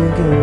ago.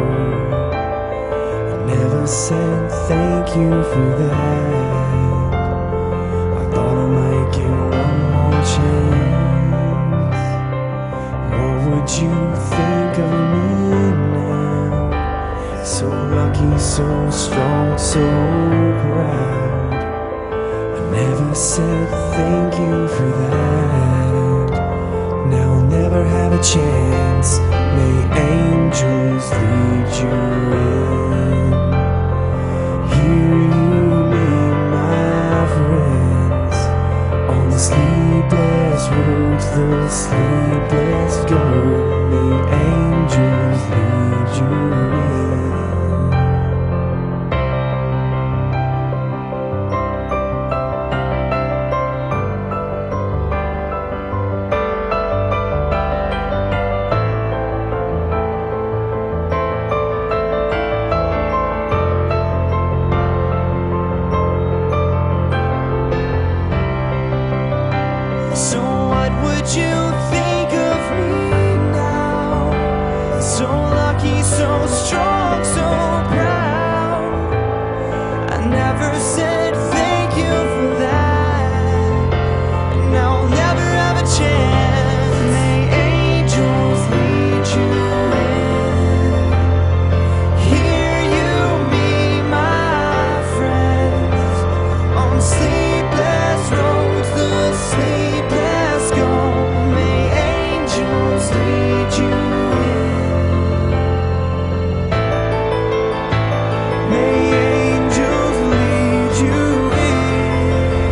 I never said thank you for that. I thought I might get one more chance. What would you think of me now? So lucky, so strong, so proud. I never said thank you for that. Now I'll never have a chance. May angels lead you in. Here you meet my friends. On the sleepless roads, the sleepless go. May angels lead you in. So what would you think of me now? So lucky, so strong, so proud. I never said thank you for that. Now I'll never have a chance. May angels lead you in. Here you meet my friends. On sleepless roads, the sleepless go. May angels lead you in. May angels lead you in.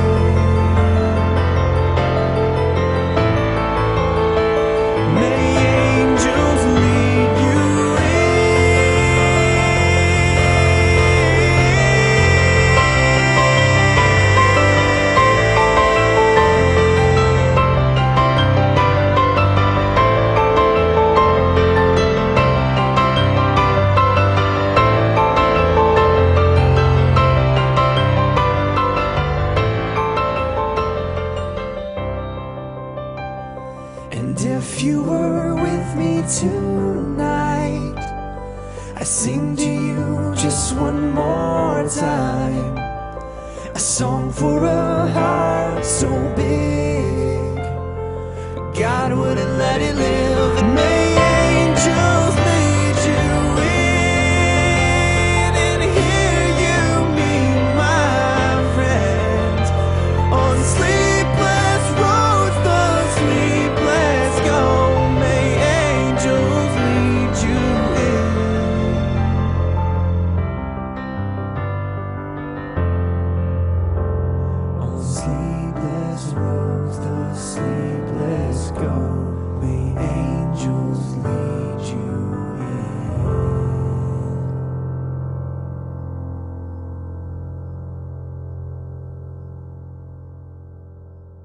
May angels lead you And if you were with me tonight, I sing to you just one more time, a song for a heart so big